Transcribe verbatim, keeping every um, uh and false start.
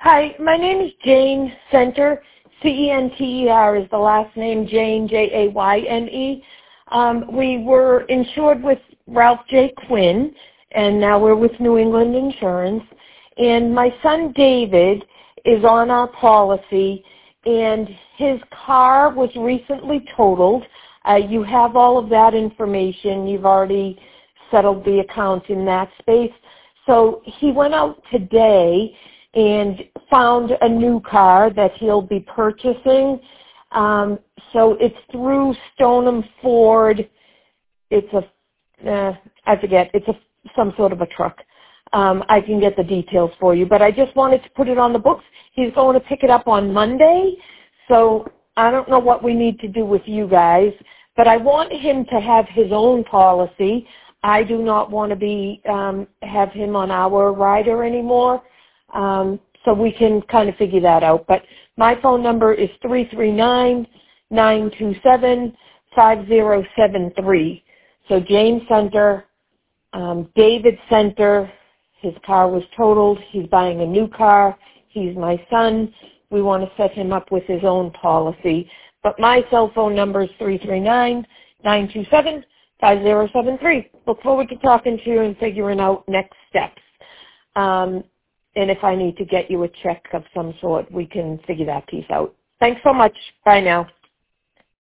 Hi, my name is Jane Center. C E N T E R is the last name, Jane, J A Y N E. Um, we were insured with Ralph J. Quinn, and now we're with New England Insurance. And my son David is on our policy, and his car was recently totaled. Uh, you have all of that information. You've already settled the account in that space. So he went out today and found a new car that he'll be purchasing. Um, so it's through Stoneham Ford. It's a, uh, I forget, it's a, some sort of a truck. Um, I can get the details for you, but I just wanted to put it on the books. He's going to pick it up on Monday, so I don't know what we need to do with you guys, but I want him to have his own policy. I do not want to be um, have him on our rider anymore, um, so we can kind of figure that out. But my phone number is three three nine, nine two seven, five zero seven three. So James Center, um, David Center. His car was totaled. He's buying a new car. He's my son. We want to set him up with his own policy. But my cell phone number is three three nine, nine two seven, five zero seven three. Look forward to talking to you and figuring out next steps. Um, and if I need to get you a check of some sort, we can figure that piece out. Thanks so much. Bye now.